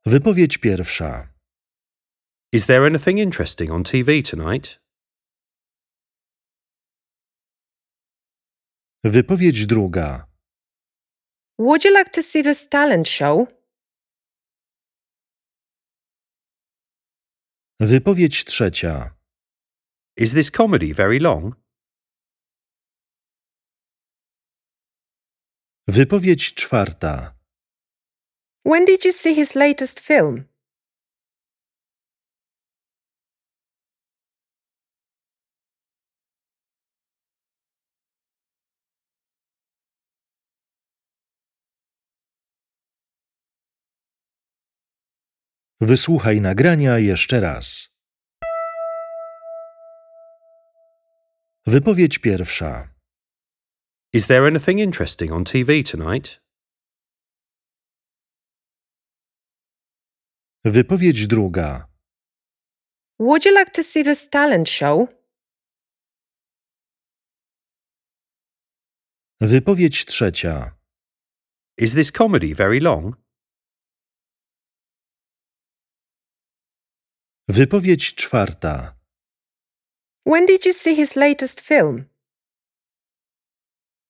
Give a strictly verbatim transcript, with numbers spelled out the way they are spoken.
Wypowiedź pierwsza. Is there anything interesting on T V tonight? Wypowiedź druga. Would you like to see this talent show? Wypowiedź trzecia. Is this comedy very long? Wypowiedź czwarta. When did you see his latest film? Wysłuchaj nagrania jeszcze raz. Wypowiedź pierwsza. Is there anything interesting on T V tonight? Wypowiedź druga. Would you like to see this talent show? Wypowiedź trzecia. Is this comedy very long? Wypowiedź czwarta. When did you see his latest film?